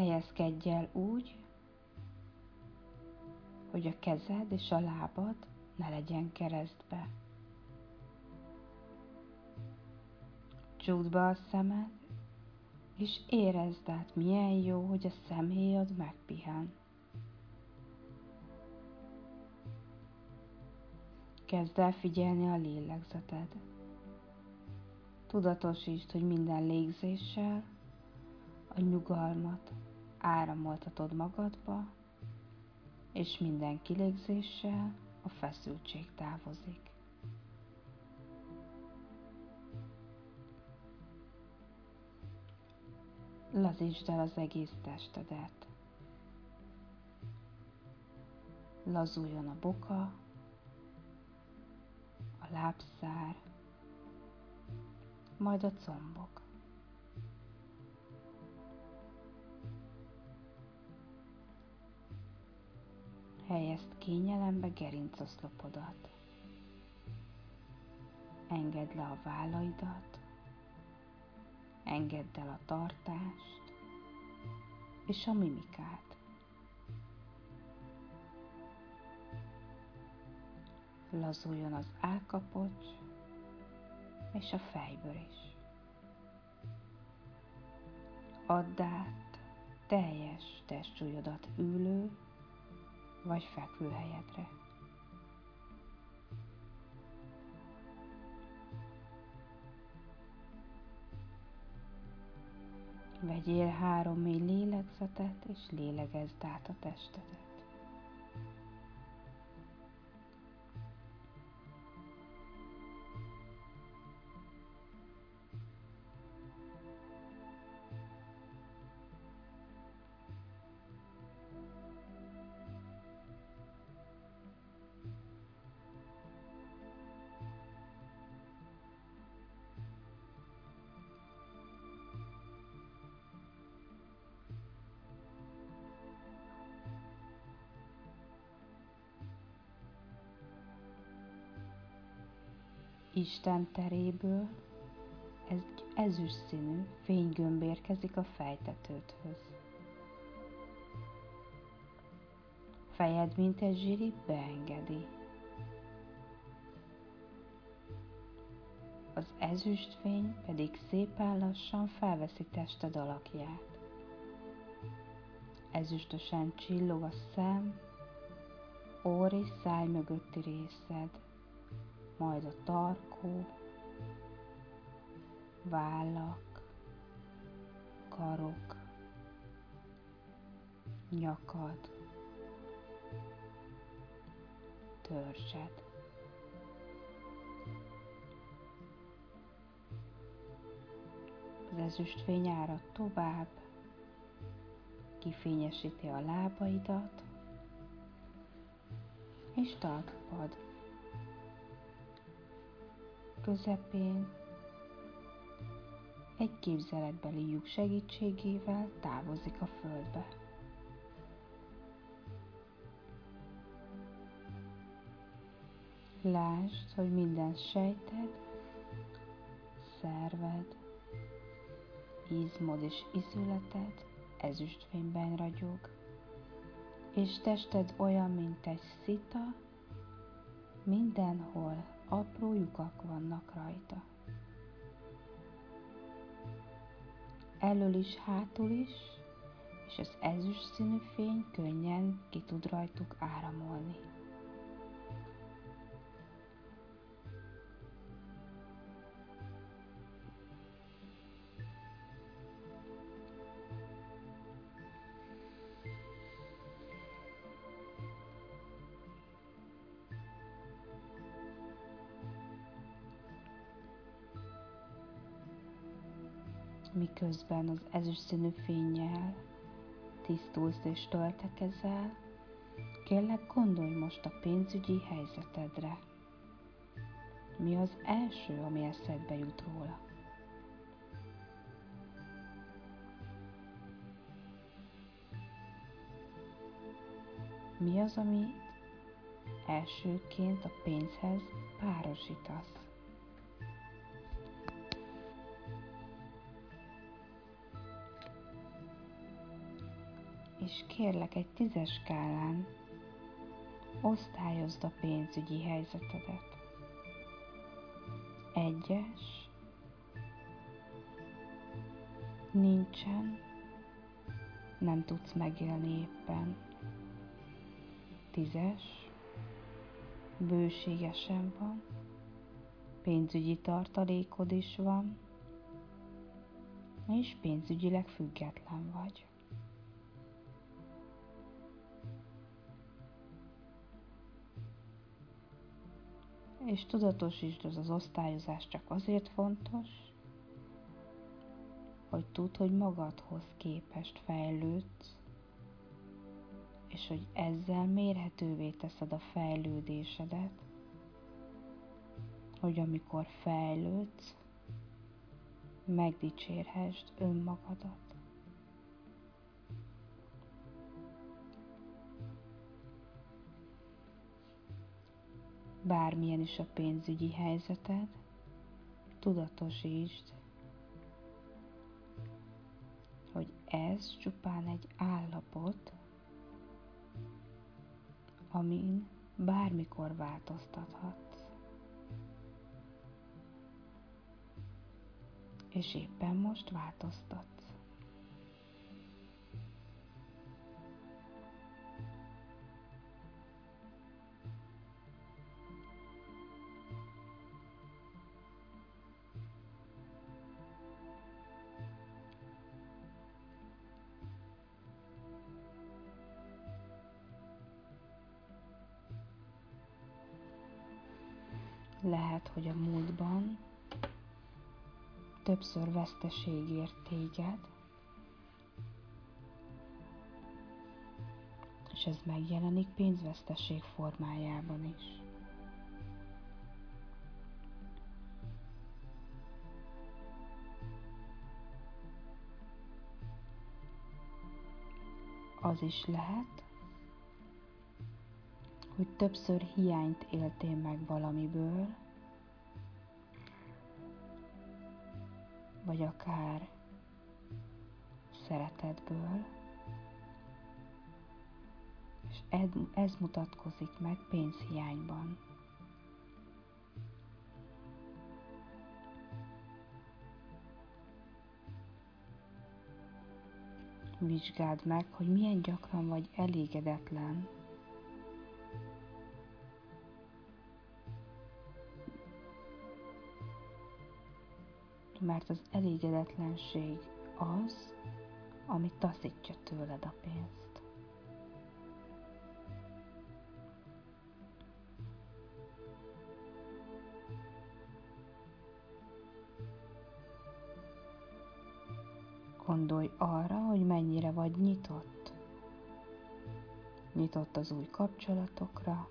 Helyezkedj el úgy, hogy a kezed és a lábad ne legyen keresztbe. Csukd be a szemed, és érezd át, milyen jó, hogy a szemhéjad megpihen. Kezd el figyelni a lélegzeted. Tudatosítsd, hogy minden légzéssel a nyugalmat áramoltatod magadba, és minden kilégzéssel a feszültség távozik. Lazítsd el az egész testedet. Lazuljon a boka, a lábszár, majd a combok. Helyezd kényelembe gerincoszlopodat. Engedd le a vállaidat, engedd el a tartást és a mimikát. Lazuljon az állkapocs és a fejbőr is. Add át teljes testsúlyodat ülő vagy fekvő helyedre. Vegyél 3 mély lélegzetet, és lélegezd át a testedet. Isten teréből egy ezüst színű fénygömb érkezik a fejtetődhöz. Fejed, mint egy zsiri, beengedi. Az ezüstfény pedig szépen lassan felveszi tested alakját. Ezüstösen csillog a szem, orr és száj mögötti részed, majd a tarkó, vállak, karok, nyakad, törzsed. Az ezüstfény árad tovább, kifényesíti a lábaidat és talpad közepén egy képzeletbeli lyuk segítségével távozik a földbe. Lásd, hogy minden sejted, szerved, izmod és izületed ezüstfényben ragyog, és tested olyan, mint egy szita, mindenhol apró lyukak vannak rajta. Elől is, hátul is, és az ezüst színű fény könnyen ki tud rajtuk áramolni. Miközben az ezüst színű fénnyel tisztulsz és töltekezel, kérlek, gondolj most a pénzügyi helyzetedre. Mi az első, ami eszedbe jut róla? Mi az, amit elsőként a pénzhez párosítasz? és kérlek egy 10-es skálán osztályozd a pénzügyi helyzetedet. 1-es, nincsen, nem tudsz megélni éppen. 10-es, bőségesen van, pénzügyi tartalékod is van, és pénzügyileg független vagy. És tudatosítsd, az osztályozás csak azért fontos, hogy tudd, hogy magadhoz képest fejlődsz, és hogy ezzel mérhetővé teszed a fejlődésedet, hogy amikor fejlődsz, megdicsérhessd önmagadat. Bármilyen is a pénzügyi helyzeted, tudatosítsd, hogy ez csupán egy állapot, amin bármikor változtathatsz. És éppen most változtatsz. Lehet, hogy a múltban többször veszteség ért téged, és ez megjelenik pénzveszteség formájában is. Az is lehet, hogy többször hiányt éltél meg valamiből, vagy akár szeretetből, és ez mutatkozik meg pénzhiányban. Vizsgáld meg, hogy milyen gyakran vagy elégedetlen, mert az elégedetlenség az, ami taszítja tőled a pénzt. Gondolj arra, hogy mennyire vagy nyitott. Nyitott az új kapcsolatokra,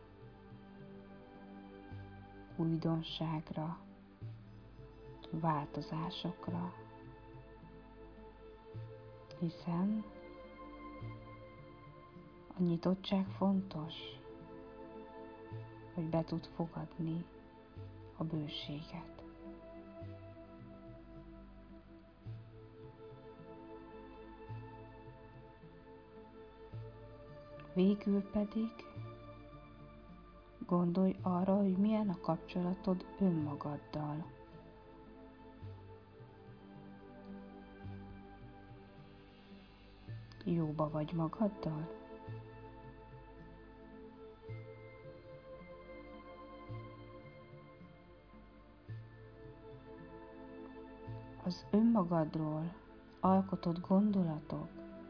újdonságra, változásokra, hiszen a nyitottság fontos, hogy be tud fogadni a bőséget. Végül pedig gondolj arra, hogy milyen a kapcsolatod önmagaddal. Jóba vagy magaddal? Az önmagadról alkotott gondolatok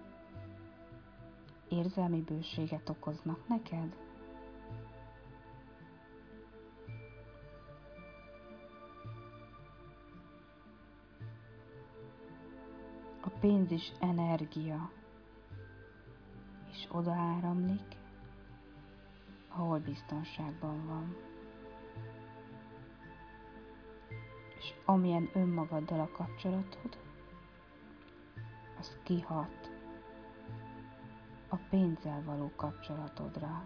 érzelmi bőséget okoznak neked? A pénz is energia, és oda áramlik, ahol biztonságban van. És amilyen önmagaddal a kapcsolatod, az kihat a pénzzel való kapcsolatodra.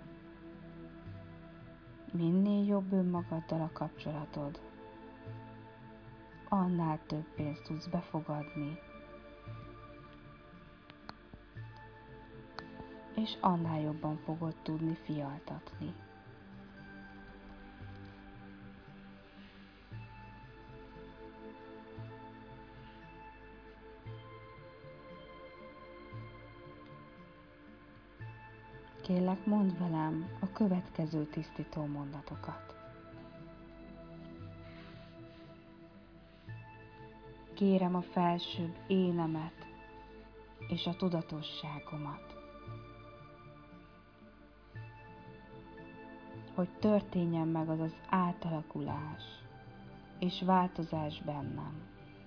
Minél jobb önmagaddal a kapcsolatod, annál több pénzt tudsz befogadni. és annál jobban fogod tudni fialtatni. Kérlek, mondd velem a következő tisztító mondatokat. Kérem a felsőbb énemet és a tudatosságomat, hogy történjen meg az az átalakulás és változás bennem,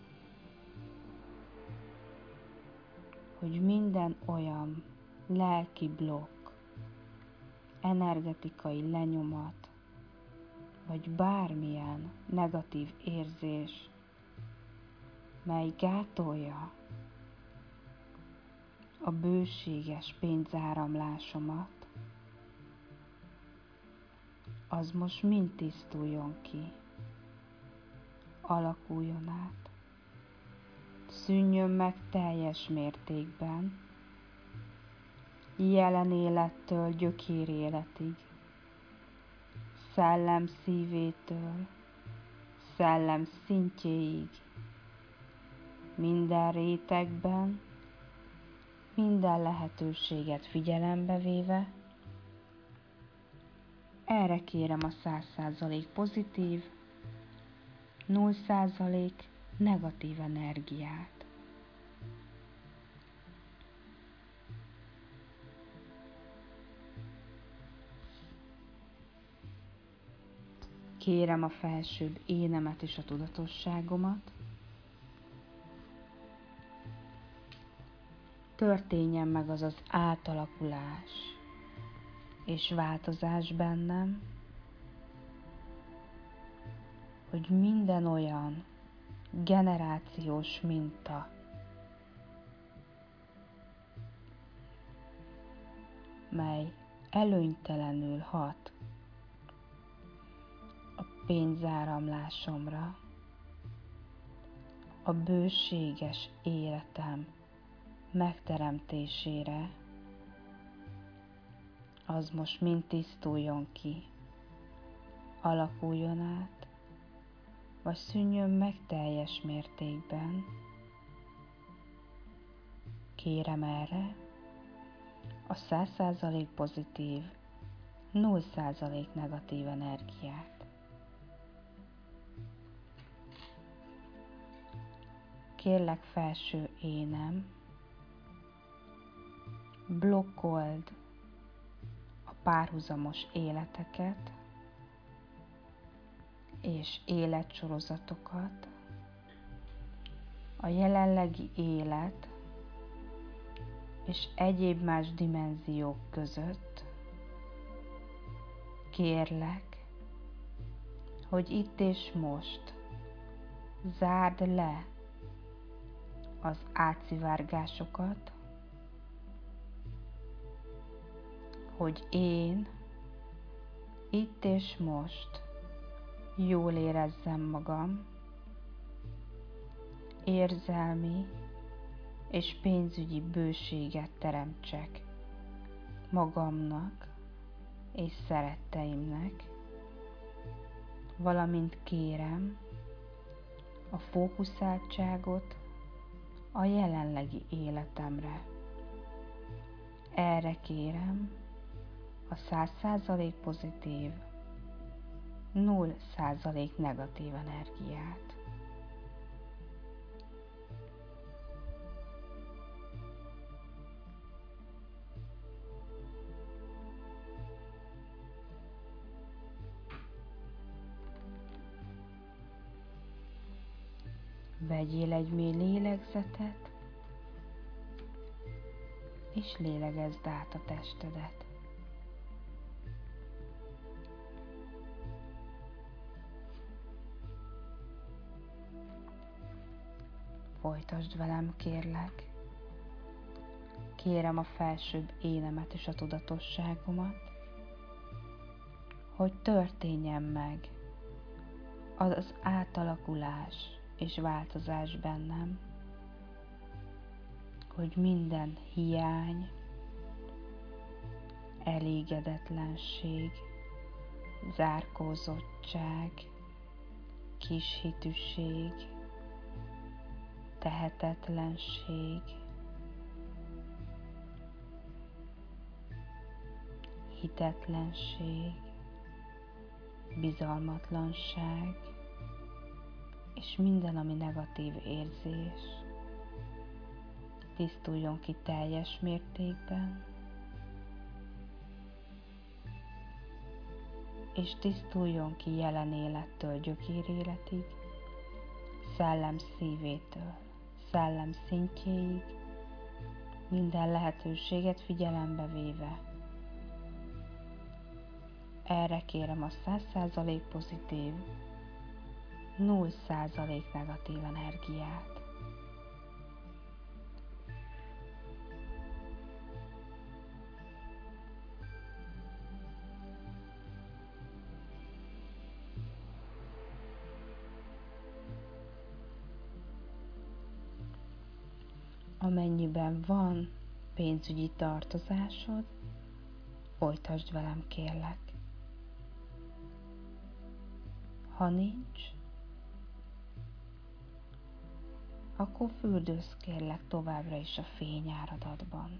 hogy minden olyan lelki blokk, energetikai lenyomat, vagy bármilyen negatív érzés, mely gátolja a bőséges pénzáramlásomat, az most mind tisztuljon ki, alakuljon át, szűnjön meg teljes mértékben, jelen élettől gyökér életig, szellem szívétől szellem szintjéig, minden rétegben, minden lehetőséget figyelembe véve. Erre kérem a 100% pozitív, 0% negatív energiát. Kérem a felsőbb énemet és a tudatosságomat. Történjen meg az az átalakulás és változás bennem, hogy minden olyan generációs minta, mely előnytelenül hat a pénzáramlásomra, a bőséges életem megteremtésére, az most mind tisztuljon ki, alakuljon át, vagy szűnjön meg teljes mértékben. Kérem erre a 100% pozitív, 0% negatív energiát. Kérlek, felső énem, blokkold a párhuzamos életeket és életsorozatokat, a jelenlegi élet és egyéb más dimenziók között. Kérlek, hogy itt és most zárd le az átszivárgásokat, hogy én itt és most jól érezzem magam, érzelmi és pénzügyi bőséget teremtsek magamnak és szeretteimnek, valamint kérem a fókuszáltságot a jelenlegi életemre. Erre kérem a 100% pozitív, 0% negatív energiát. Vegyél egy mély lélegzetet, és lélegezd át a testedet. Folytasd velem, kérlek. Kérem a felsőbb énemet és a tudatosságomat, hogy történjen meg az átalakulás és változás bennem, hogy minden hiány, elégedetlenség, zárkózottság, kishitűség, tehetetlenség, hitetlenség, bizalmatlanság, és minden, ami negatív érzés, tisztuljon ki teljes mértékben, és tisztuljon ki jelen élettől gyökéréletig, szellem szívétől, szellem szintjéig, minden lehetőséget figyelembe véve. Erre kérem a 100% pozitív, 0% negatív energiát. Amennyiben van pénzügyi tartozásod, folytasd velem, kérlek. Ha nincs, akkor fürdőzz, kérlek, továbbra is a fényáradatban.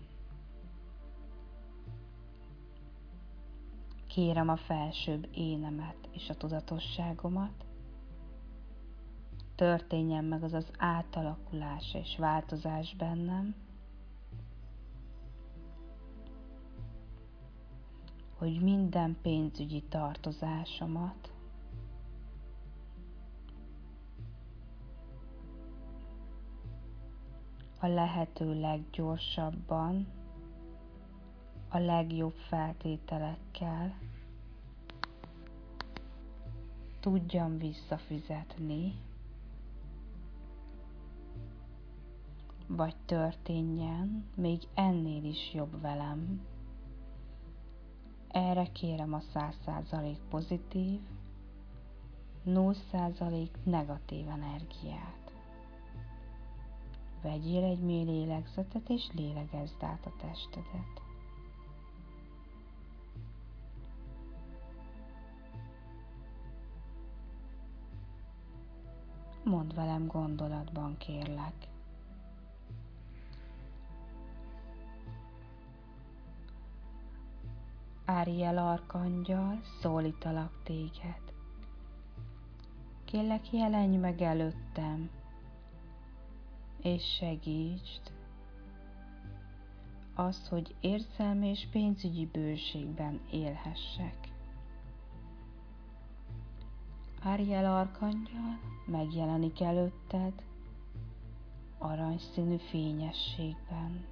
Kérem a felsőbb énemet és a tudatosságomat, történjen meg az az átalakulás és változás bennem, hogy minden pénzügyi tartozásomat a lehető leggyorsabban, a legjobb feltételekkel tudjam visszafizetni, vagy történjen még ennél is jobb velem. Erre kérem a 100% pozitív, 0% negatív energiát. Vegyél egy mély lélegzetet és lélegezd át a testedet. Mondd velem gondolatban, kérlek. Áriel arkangyal, szólítalak téged. Kérlek, jelenj meg előttem, és segítsd azt, hogy érzelmi és pénzügyi bőségben élhessek. Áriel arkangyal megjelenik előtted aranyszínű fényességben.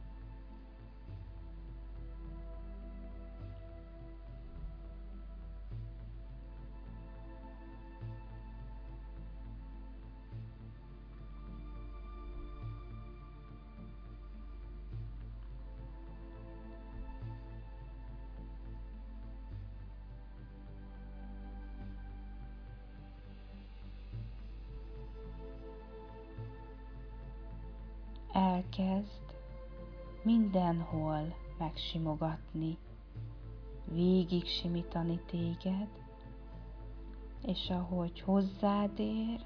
Elkezd mindenhol megsimogatni, végig simítani téged, és ahogy hozzád ér,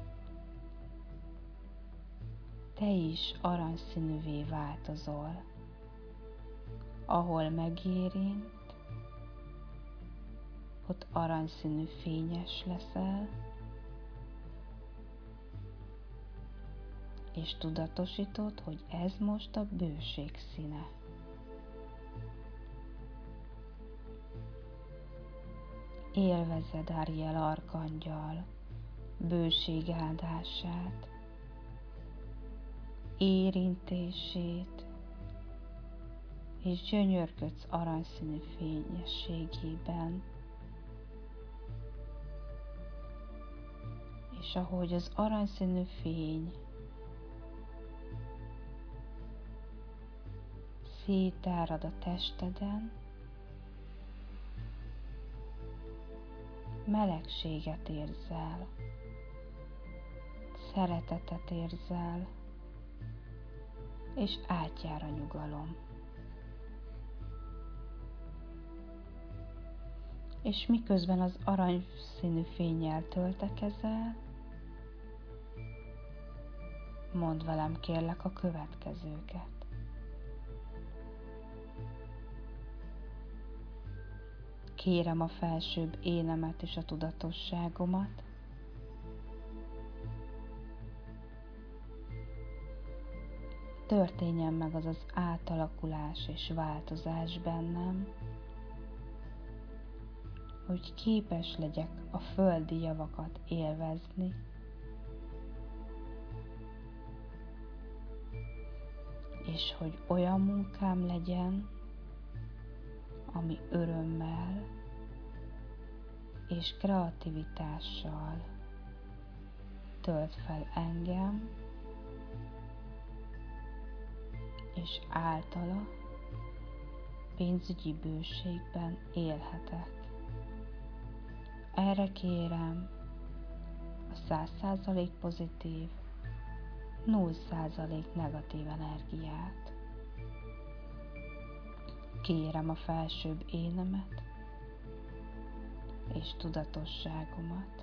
te is aranyszínűvé változol. Ahol megérint, ott aranyszínű fényes leszel, és tudatosítod, hogy ez most a bőség színe. Élvezed Áriel arkangyal bőség áldását, érintését, és gyönyörködsz aranyszínű fényességében. És ahogy az aranyszínű fény szétárad a testeden, melegséget érzel, szeretetet érzel, és átjár a nyugalom. és miközben az aranyszínű fénnyel töltekezel, mondd velem kérlek a következőket. Kérem a felsőbb énemet és a tudatosságomat, történjen meg az az átalakulás és változás bennem, hogy képes legyek a földi javakat élvezni, és hogy olyan munkám legyen, ami örömmel és kreativitással tölt fel engem, és általa pénzügyi bőségben élhetek. Erre kérem a 100% pozitív, 0% negatív energiát. Kérem a felsőbb énemet és tudatosságomat,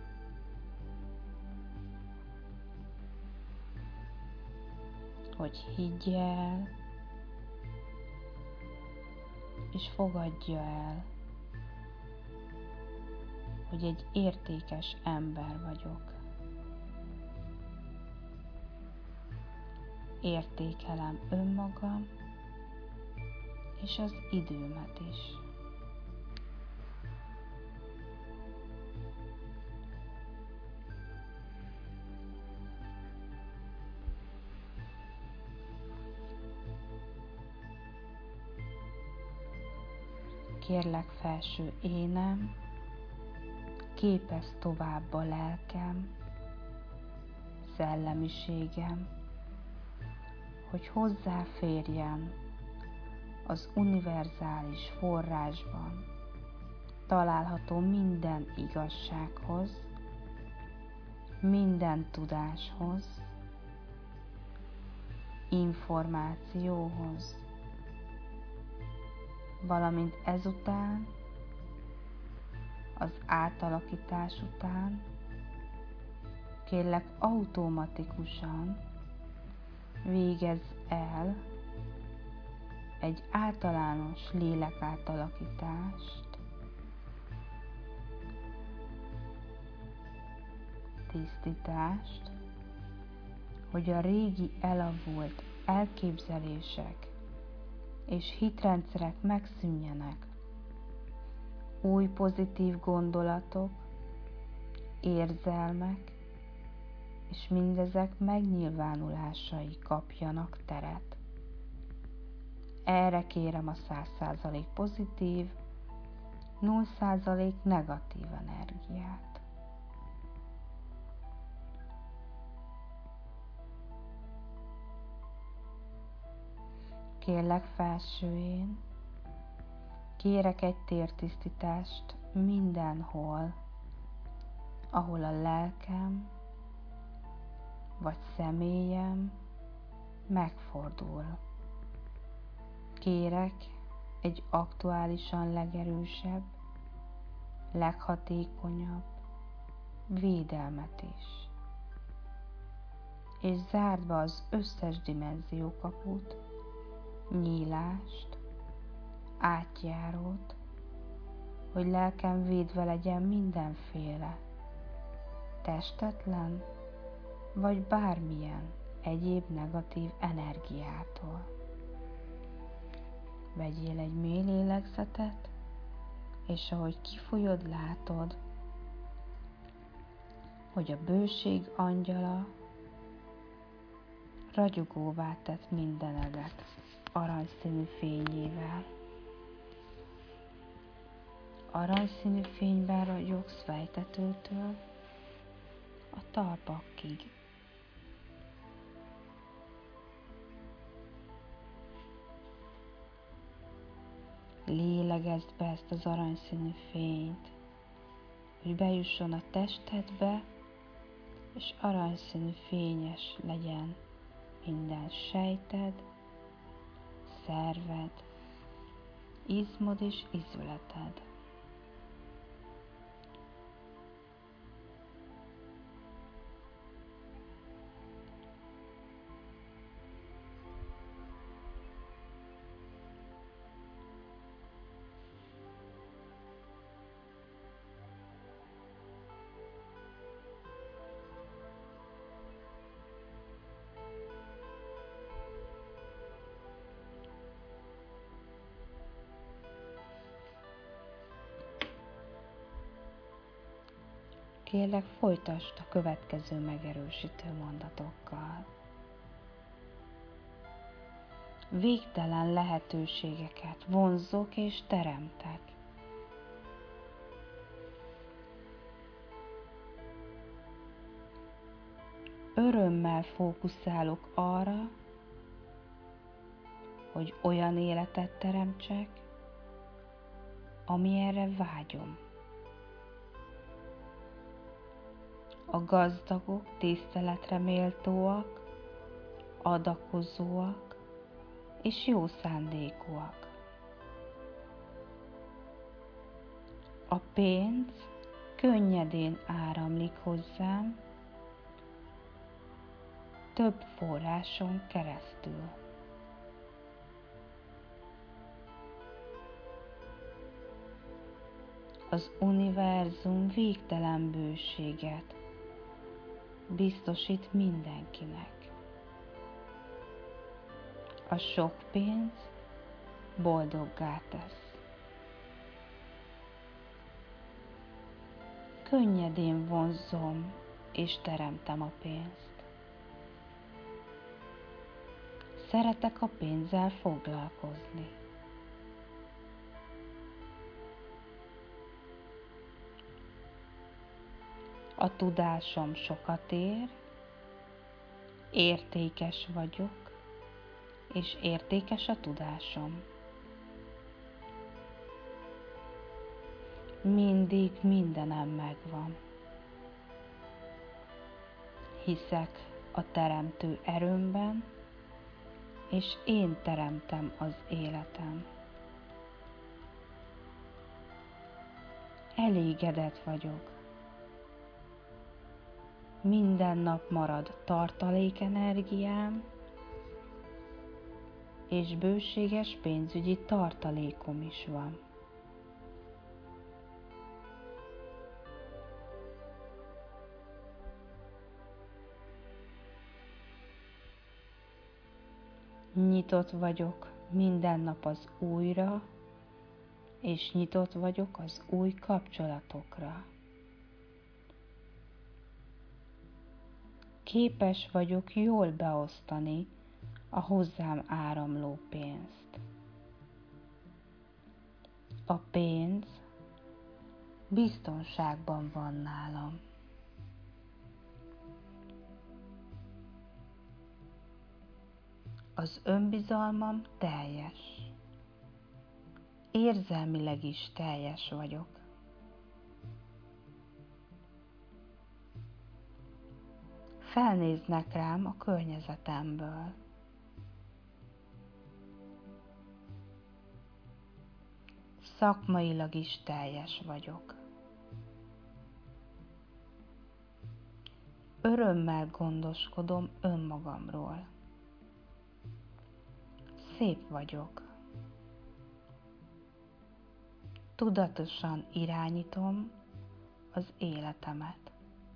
hogy higgy el és fogadja el, hogy egy értékes ember vagyok. Értékelem önmagam és az időmet is. Kérlek felső énem, képezd tovább a lelkem, szellemiségem, hogy hozzáférjen az univerzális forrásban található minden igazsághoz, minden tudáshoz, információhoz, valamint ezután, az átalakítás után kérlek automatikusan végezz el egy általános lélekátalakítást, tisztítást, hogy a régi elavult elképzelések és hitrendszerek megszűnjenek, új pozitív gondolatok, érzelmek és mindezek megnyilvánulásai kapjanak teret. Erre kérem a 100% pozitív, 0% negatív energiát. Kérlek felső én, kérek egy tértisztítást mindenhol, ahol a lelkem vagy személyem megfordul. Kérek egy aktuálisan legerősebb, leghatékonyabb védelmet is. És zárd be az összes dimenziókaput, nyílást, átjárót, hogy lelkem védve legyen mindenféle testetlen vagy bármilyen egyéb negatív energiától. Vegyél egy mély lélegzetet, és ahogy kifolyod, látod, hogy a bőség angyala ragyogóvá tett mindenedet aranyszínű fényével. Aranyszínű fényben ragyogsz fejtetőtől a talpakig. Lélegezd be ezt az aranyszínű fényt, hogy bejusson a testedbe, és aranyszínű fényes legyen minden sejted, szerved, izmod és izületed. Kérlek, folytasd a következő megerősítő mondatokkal. Végtelen lehetőségeket vonzok és teremtek. Örömmel fókuszálok arra, hogy olyan életet teremtsek, amilyenre vágyom. A gazdagok tiszteletre méltóak, adakozóak és jó szándékúak. A pénz könnyedén áramlik hozzám, több forráson keresztül. Az univerzum végtelen bőséget biztosít mindenkinek. A sok pénz boldoggá tesz. Könnyedén vonzom és teremtem a pénzt. Szeretek a pénzzel foglalkozni. A tudásom sokat ér, értékes vagyok, és értékes a tudásom. Mindig mindenem megvan. Hiszek a teremtő erőmben, és én teremtem az életem. Elégedett vagyok. Minden nap marad tartalékenergiám, és bőséges pénzügyi tartalékom is van. Nyitott vagyok minden nap az újra, és nyitott vagyok az új kapcsolatokra. Képes vagyok jól beosztani a hozzám áramló pénzt. A pénz biztonságban van nálam. Az önbizalmam teljes. Érzelmileg is teljes vagyok. Felnéznek rám a környezetemből. Szakmailag is teljes vagyok. Örömmel gondoskodom önmagamról. Szép vagyok. Tudatosan irányítom az életemet.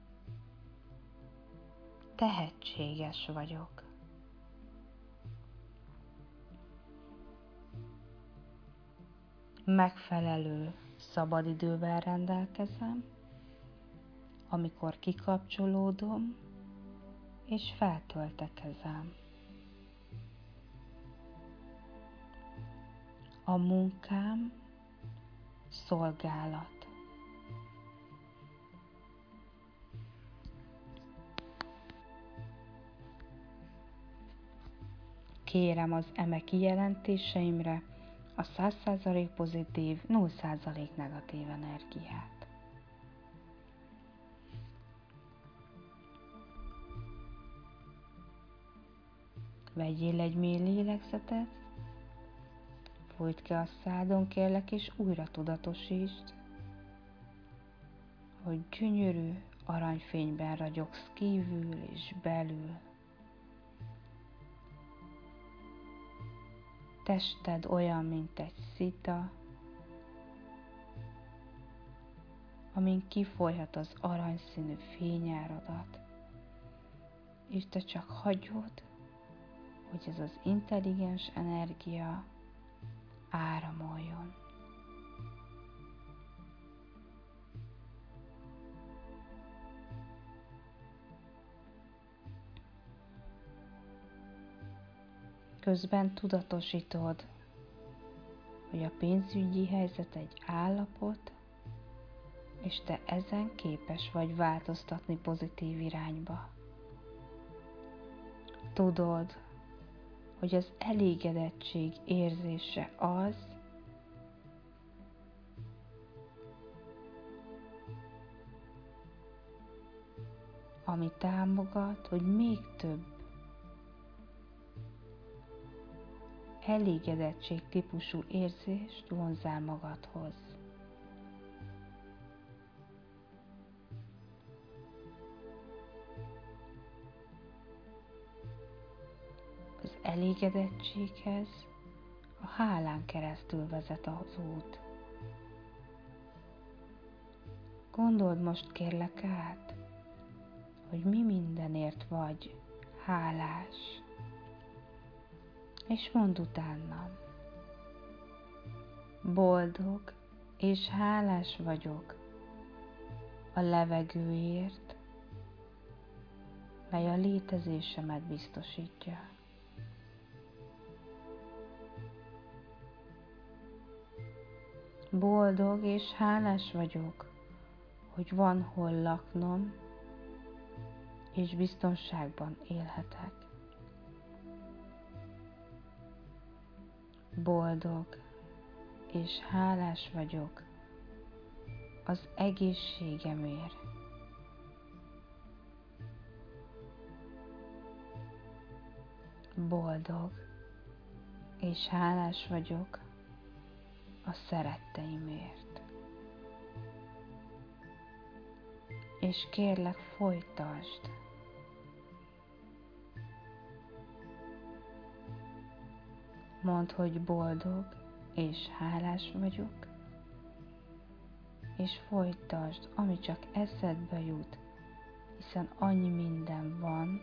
Tehetséges vagyok. Megfelelő szabadidővel rendelkezem, amikor kikapcsolódom és feltöltekezem. A munkám szolgálat. Kérem az eme kijelentéseimre a 100% pozitív, 0% negatív energiát. Vegyél egy mély lélegzetet, fújt ki a szádon, kérlek, és újra tudatosítsd, hogy gyönyörű aranyfényben ragyogsz kívül és belül. Tested olyan, mint egy szita, amin kifolyhat az aranyszínű fényáradat, és te csak hagyod, hogy ez az intelligens energia áramoljon. közben tudatosítod, hogy a pénzügyi helyzet egy állapot, és te ezen képes vagy változtatni pozitív irányba. Tudod, hogy az elégedettség érzése az, ami támogat, hogy még több elégedettség típusú érzést vonzál magadhoz. Az elégedettséghez a hálán keresztül vezet az út. Gondold most kérlek át, hogy mi mindenért vagy hálás, és mondd utánam. Boldog és hálás vagyok a levegőért, mely a létezésemet biztosítja. Boldog és hálás vagyok, hogy van hol laknom, és biztonságban élhetek. Boldog és hálás vagyok az egészségemért. Boldog és hálás vagyok a szeretteimért. És kérlek, folytasd. Mondd, hogy boldog és hálás vagyok, és folytasd, ami csak eszedbe jut, hiszen annyi minden van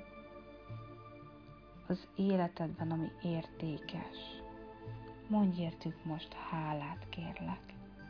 az életedben, ami értékes. Mondj értük most hálát, kérlek.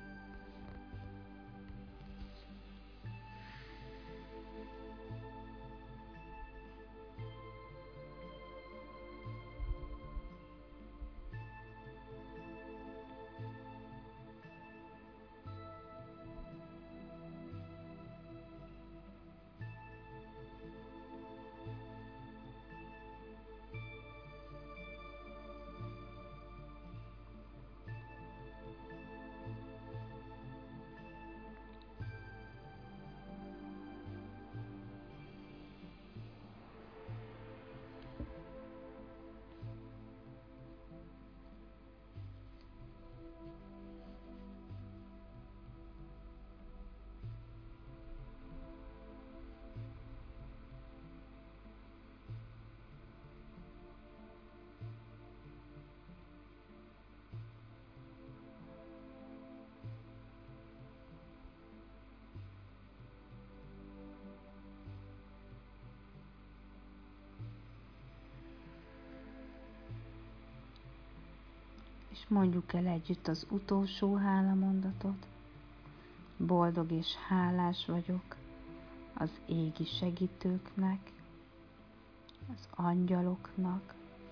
És mondjuk el együtt az utolsó hálamondatot. Boldog és hálás vagyok az égi segítőknek, az angyaloknak,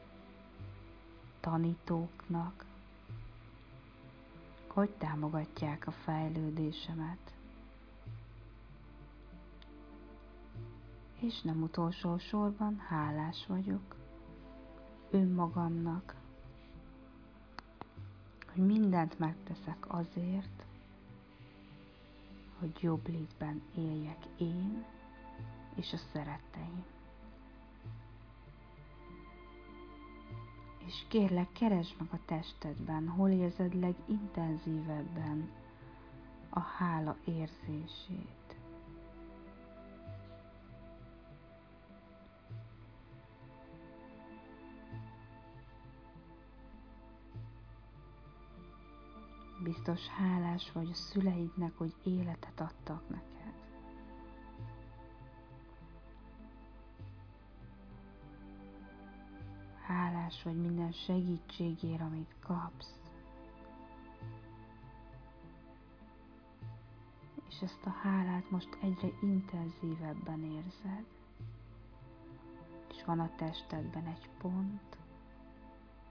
tanítóknak, hogy támogatják a fejlődésemet. És nem utolsó sorban hálás vagyok önmagamnak, hogy mindent megteszek azért, hogy jobb létben éljek én és a szeretteim. És kérlek, keresd meg a testedben, hol érzed legintenzívebben a hála érzését. Biztos hálás vagy a szüleidnek, hogy életet adtak neked. Hálás vagy minden segítségért, amit kapsz. És ezt a hálát most egyre intenzívebben érzed. És van a testedben egy pont,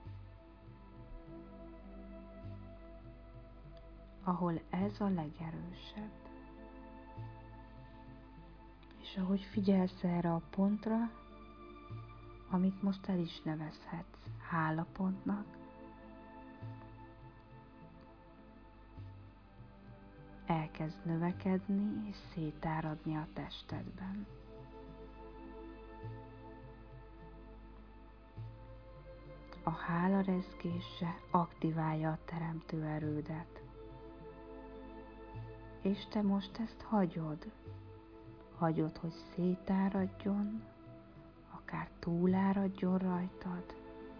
ahol ez a legerősebb. És ahogy figyelsz erre a pontra, amit most el is nevezhetsz hálapontnak, elkezd növekedni és szétáradni a testedben. A hála rezgése aktiválja a teremtő erődet. És te most ezt hagyod. Hagyod, hogy szétáradjon, akár túláradjon rajtad.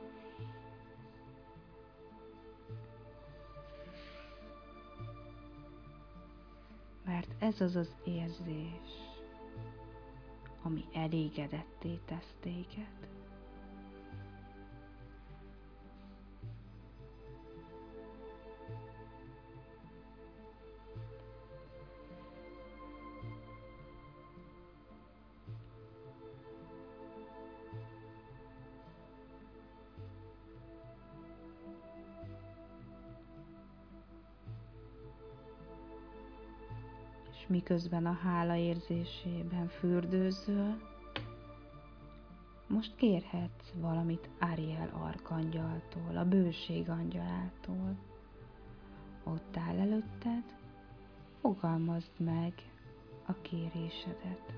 Mert ez az az érzés, ami elégedetté tesz téged. És miközben a hála érzésében fürdőzöl, most kérhetsz valamit Ariel arkangyaltól, a bőség angyalától. Ott áll előtted, fogalmazd meg a kérésedet.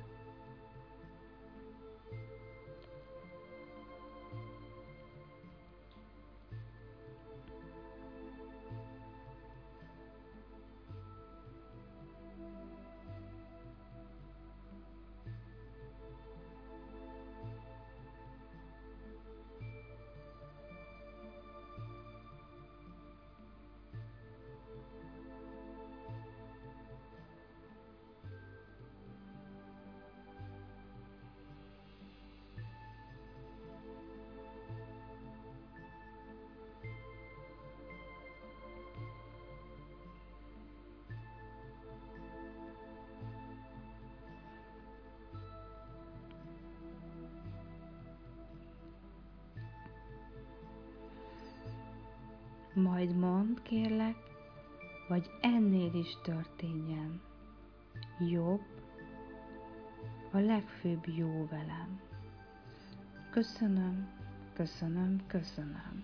Majd mondd, kérlek, vagy ennél is történjen. Jobb, a legfőbb jó velem. Köszönöm, köszönöm, köszönöm.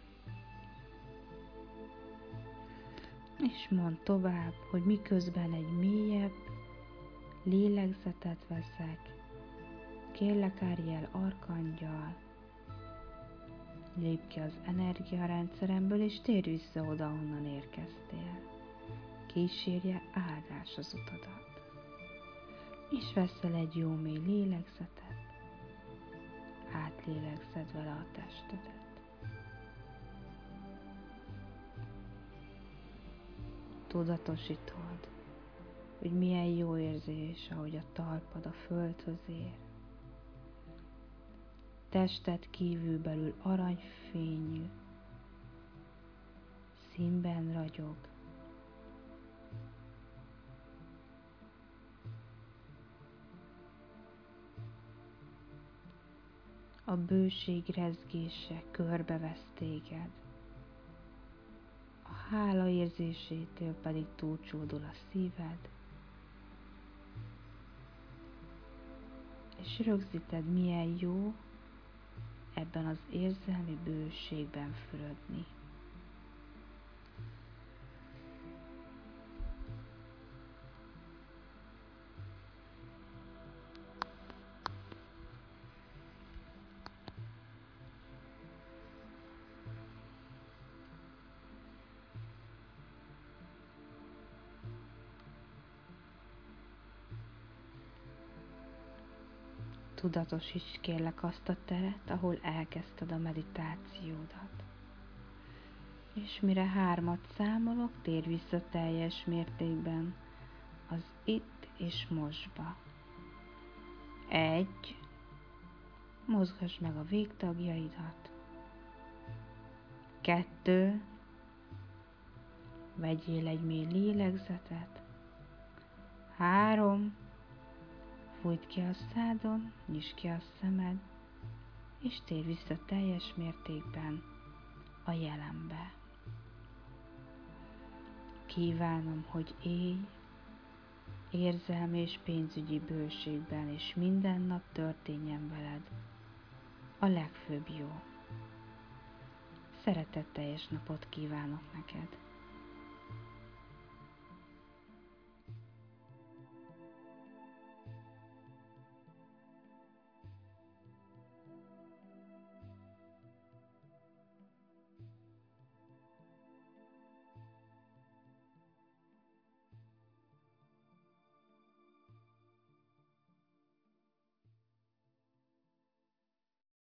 És mondd tovább, hogy miközben egy mélyebb lélegzetet veszek, kérlek Ariel arkangyal, lépj ki az energiarendszeremből, és térj vissza oda, honnan érkeztél. Kísérje áldás az utadat. És veszel egy jó mély lélegzetet, átlélegzed vele a testedet. Tudatosítod, hogy milyen jó érzés, ahogy a talpad a földhöz ér. Tested kívülbelül aranyfényű színben ragyog. A bőség rezgése körbevesz téged. A hála érzésétől pedig túlcsódul a szíved, és rögzíted, milyen jó ebben az érzelmi bőségben fürödni. Tudatosíts kérlek azt a teret, ahol elkezdted a meditációdat. És mire 3-at számolok, térj vissza teljes mértékben az itt és mostba. 1. Mozgass meg a végtagjaidat. 2. Vegyél egy mély lélegzetet. 3. Fújdd ki a szádon, nyisd ki a szemed, és térj vissza teljes mértékben a jelenbe. kívánom, hogy élj érzelmi és pénzügyi bőségben, és minden nap történjen veled a legfőbb jó. Szeretetteljes napot kívánok neked!